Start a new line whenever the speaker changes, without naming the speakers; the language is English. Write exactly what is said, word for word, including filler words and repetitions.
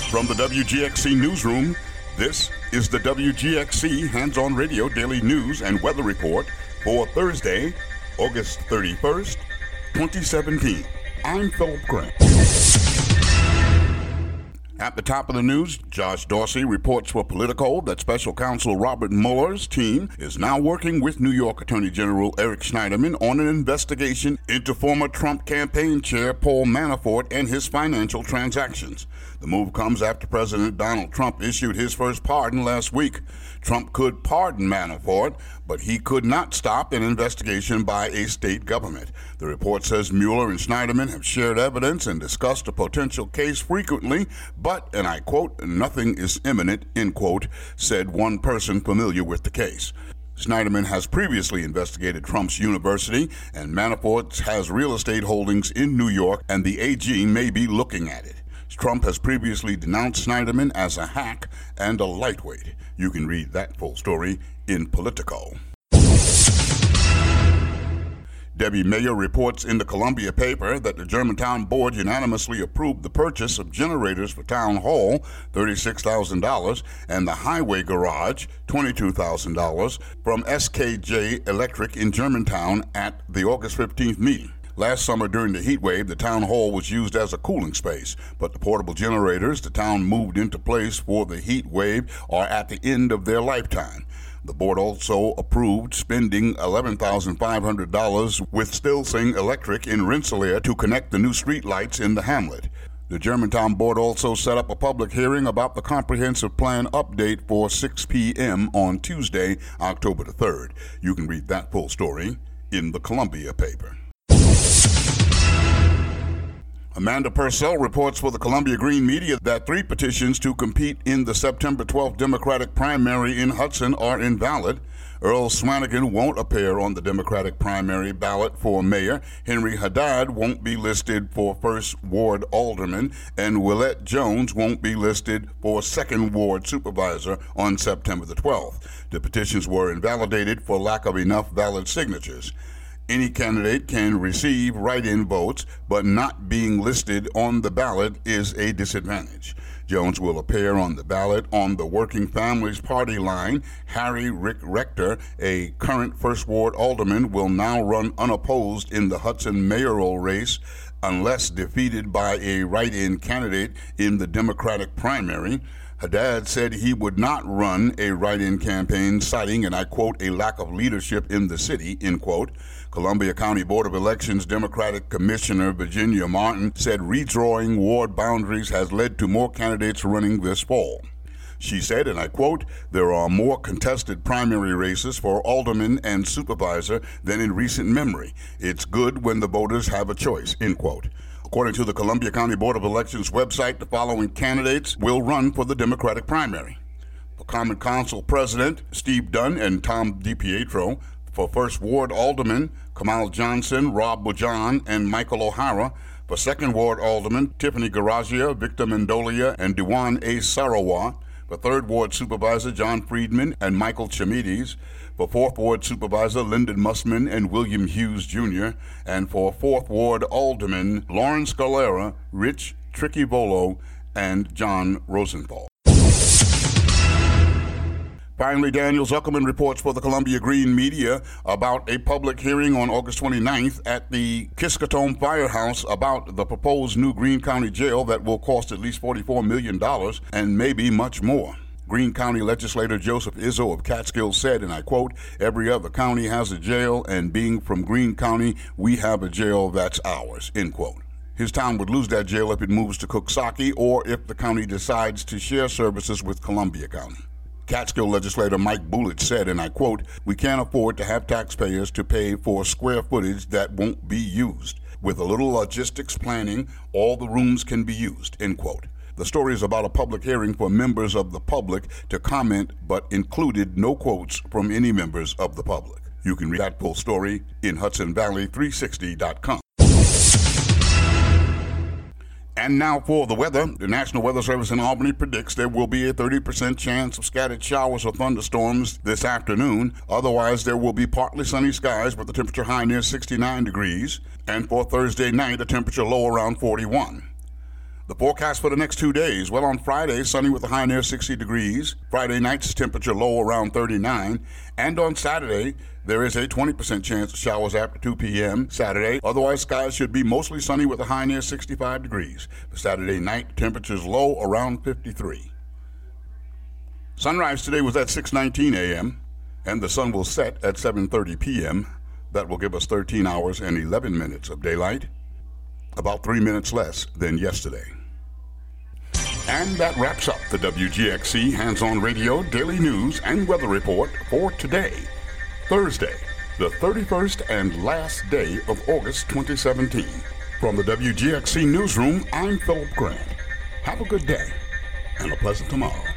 From the W G X C Newsroom, this is the W G X C Hands-On Radio Daily News and Weather Report for Thursday, August thirty-first, twenty seventeen. I'm Philip Grant. At the top of the news, Josh Dorsey reports for Politico that Special Counsel Robert Mueller's team is now working with New York Attorney General Eric Schneiderman on an investigation into former Trump campaign chair Paul Manafort and his financial transactions. The move comes after President Donald Trump issued his first pardon last week. Trump could pardon Manafort, but he could not stop an investigation by a state government. The report says Mueller and Schneiderman have shared evidence and discussed a potential case frequently, but, and I quote, nothing is imminent, end quote, said one person familiar with the case. Schneiderman has previously investigated Trump's university, and Manafort has real estate holdings in New York, and the A G may be looking at it. Trump has previously denounced Schneiderman as a hack and a lightweight. You can read that full story in Politico. Debbie Mayer reports in the Columbia paper that the Germantown board unanimously approved the purchase of generators for Town Hall, thirty-six thousand dollars, and the Highway Garage, twenty-two thousand dollars, from S K J Electric in Germantown at the August fifteenth meeting. Last summer during the heat wave, the town hall was used as a cooling space, but the portable generators the town moved into place for the heat wave are at the end of their lifetime. The board also approved spending eleven thousand five hundred dollars with Stilsing Electric in Rensselaer to connect the new street lights in the hamlet. The Germantown board also set up a public hearing about the comprehensive plan update for six p.m. on Tuesday, October the third. You can read that full story in the Columbia paper. Amanda Purcell reports for the Columbia Green Media that three petitions to compete in the September twelfth Democratic primary in Hudson are invalid. Earl Swanigan won't appear on the Democratic primary ballot for mayor. Henry Haddad won't be listed for First Ward Alderman, and Willette Jones won't be listed for Second Ward Supervisor on September the twelfth. The petitions were invalidated for lack of enough valid signatures. Any candidate can receive write-in votes, but not being listed on the ballot is a disadvantage. Jones will appear on the ballot on the Working Families Party line. Harry Rick Rector, a current First Ward Alderman, will now run unopposed in the Hudson mayoral race unless defeated by a write-in candidate in the Democratic primary. Haddad said he would not run a write-in campaign, citing, and I quote, a lack of leadership in the city, end quote. Columbia County Board of Elections Democratic Commissioner Virginia Martin said redrawing ward boundaries has led to more candidates running this fall. She said, and I quote, there are more contested primary races for alderman and supervisor than in recent memory. It's good when the voters have a choice, end quote. According to the Columbia County Board of Elections website, the following candidates will run for the Democratic primary. For Common Council President Steve Dunn and Tom DiPietro. For First Ward Alderman, Kamal Johnson, Rob Bujan, and Michael O'Hara. For Second Ward Alderman, Tiffany Garagia, Victor Mendolia, and Dewan A. Sarawat. For Third Ward Supervisor, John Friedman and Michael Chamides. For Fourth Ward Supervisor, Lyndon Mussman and William Hughes Junior And for Fourth Ward Alderman, Lauren Scalera, Rich Tricky-Volo, and John Rosenthal. Finally, Daniel Zuckerman reports for the Columbia Green Media about a public hearing on August twenty-ninth at the Kiskatone Firehouse about the proposed new Greene County jail that will cost at least forty-four million dollars and maybe much more. Greene County legislator Joseph Izzo of Catskill said, and I quote, every other county has a jail, and being from Greene County, we have a jail that's ours, end quote. His town would lose that jail if it moves to Coxsackie or if the county decides to share services with Columbia County. Catskill legislator Mike Bullitt said, and I quote, we can't afford to have taxpayers to pay for square footage that won't be used. With a little logistics planning, all the rooms can be used, end quote. The story is about a public hearing for members of the public to comment, but included no quotes from any members of the public. You can read that full story in Hudson Valley three sixty dot com. And now for the weather. The National Weather Service in Albany predicts there will be a thirty percent chance of scattered showers or thunderstorms this afternoon. Otherwise, there will be partly sunny skies with the temperature high near sixty-nine degrees. And for Thursday night, the temperature low around forty-one. The forecast for the next two days, well, on Friday, sunny with a high near sixty degrees. Friday night's temperature low around thirty-nine. And on Saturday, there is a twenty percent chance of showers after two p.m. Saturday. Otherwise, skies should be mostly sunny with a high near sixty-five degrees. For Saturday night, temperatures low around fifty-three. Sunrise today was at six nineteen a.m., and the sun will set at seven thirty p.m. That will give us thirteen hours and eleven minutes of daylight, about three minutes less than yesterday. And that wraps up the W G X C Hands-On Radio Daily News and Weather Report for today, Thursday, the thirty-first and last day of August twenty seventeen. From the W G X C Newsroom, I'm Philip Grant. Have a good day and a pleasant tomorrow.